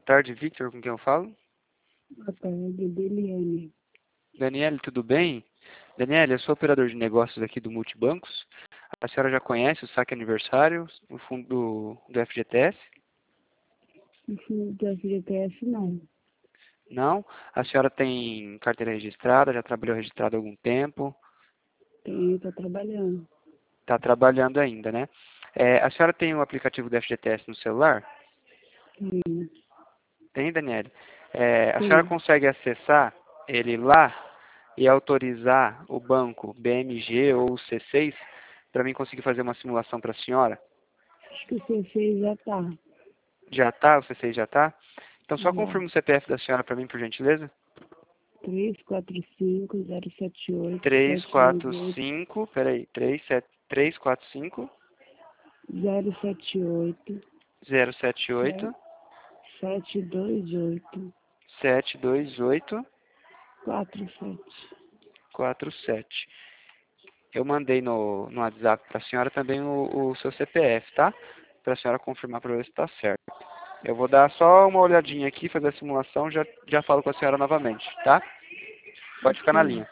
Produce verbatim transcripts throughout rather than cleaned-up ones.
tarde, Victor, com quem eu falo? Boa tarde, Deliane. Daniele, tudo bem? Daniele, eu sou operador de negócios aqui do Multibancos. A senhora já conhece o saque aniversário, o fundo do, do F G T S? No fundo do F G T S, não. Não? A senhora tem carteira registrada, já trabalhou registrado há algum tempo? Tenho, estou trabalhando. Está trabalhando ainda, né? É, a senhora tem o aplicativo do F G T S no celular? Tenho, Tem, Daniele? É, a senhora tenho. consegue acessar ele lá e autorizar o banco B M G ou o C seis para mim conseguir fazer uma simulação para a senhora? Acho que o C seis já está. Já está? O C seis já está? Então só Já. confirma o C P F da senhora para mim, por gentileza. três quatro cinco zero sete oito três sete dois quatro oito cinco, peraí, três sete três quatro cinco zero sete oito zero sete oito sete dois oito sete dois oito quatro sete. quatro sete. Eu mandei no, no WhatsApp para a senhora também o, o seu C P F, tá? Para a senhora confirmar para ver se está certo. Eu vou dar só uma olhadinha aqui, fazer a simulação, já, já falo com a senhora novamente, tá? Pode ficar na Ok. linha.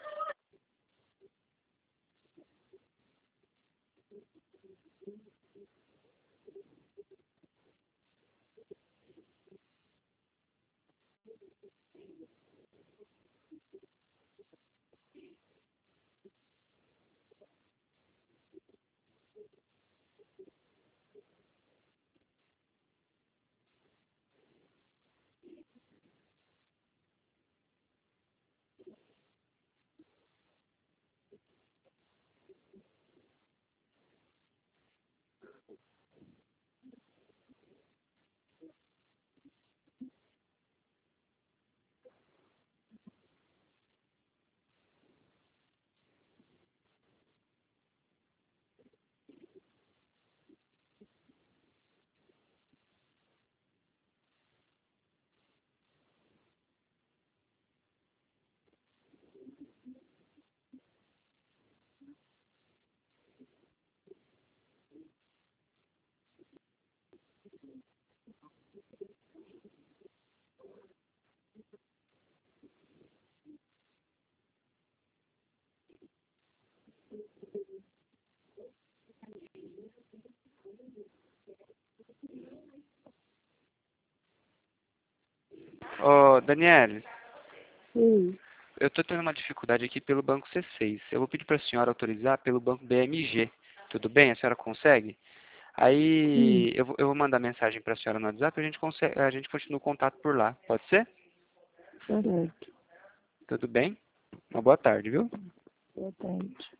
Ô, Daniele, Sim. eu estou tendo uma dificuldade aqui pelo banco C seis. Eu vou pedir para a senhora autorizar pelo banco B M G. Tudo bem? A senhora consegue? Sim. Aí eu vou, eu vou mandar mensagem para a senhora no WhatsApp e a gente, consegue, a gente continua o contato por lá. Pode ser? Correto. Tudo bem? Uma boa tarde, viu? Boa tarde.